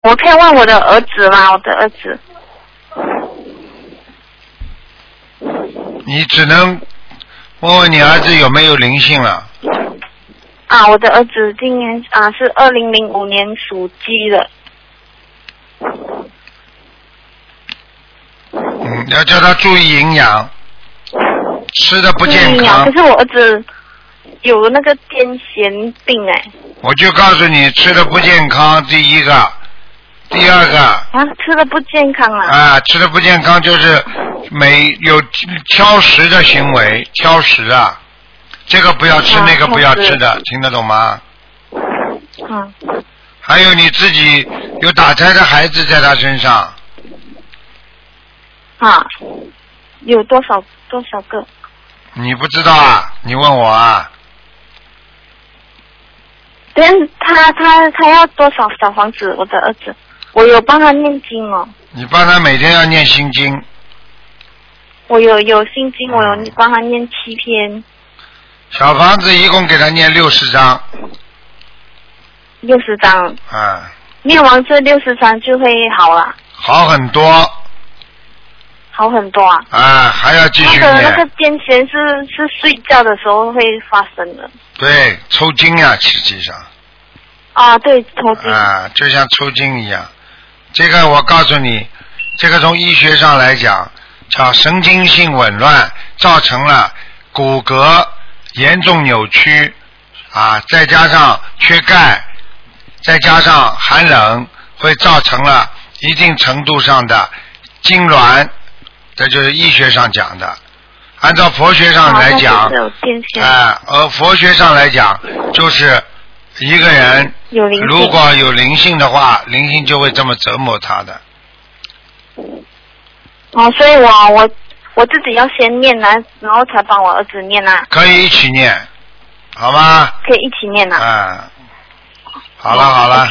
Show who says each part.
Speaker 1: 我可以问我的儿子吗？我的儿子。
Speaker 2: 你只能问问你儿子有没有灵性了。
Speaker 1: 啊，我的儿子今年是2005年属鸡的。
Speaker 2: 要叫他注意营养，吃的不健康。
Speaker 1: 可是我儿子有那个癫痫病哎。
Speaker 2: 我就告诉你，吃的不健康，第一个，第二个。
Speaker 1: 吃的不健康啊。
Speaker 2: 吃的不健康就是有挑食的行为，挑食啊，这个不要吃，那个不要吃的，听得懂吗？还有你自己有打胎的孩子在他身上。
Speaker 1: 有多少个？
Speaker 2: 你不知道啊？你问我啊？
Speaker 1: 对，他要多少小房子？我的儿子，我有帮他念经哦。
Speaker 2: 你帮他每天要念心经。
Speaker 1: 我有心经，我有帮他念7篇。
Speaker 2: 小房子一共给他念60章。
Speaker 1: 60章。念完这60章就会好了。好很多。好很多啊！
Speaker 2: 还要继续念。
Speaker 1: 那个癫痫是睡觉的时候会发生的。
Speaker 2: 对，抽筋啊，实际上。
Speaker 1: 对，抽筋。
Speaker 2: 就像抽筋一样。这个我告诉你，这个从医学上来讲，叫神经性紊乱，造成了骨骼严重扭曲，再加上缺钙，再加上寒冷，会造成了一定程度上的痉挛。这就是医学上讲的，按照佛学上来讲，佛学上来讲，就是一个人如果有灵性的话，灵性就会这么折磨他的。
Speaker 1: 所以我自己要先念然后才帮我儿子念啊。
Speaker 2: 可以一起念，好吗？
Speaker 1: 可以一起念啊。
Speaker 2: 好了好了。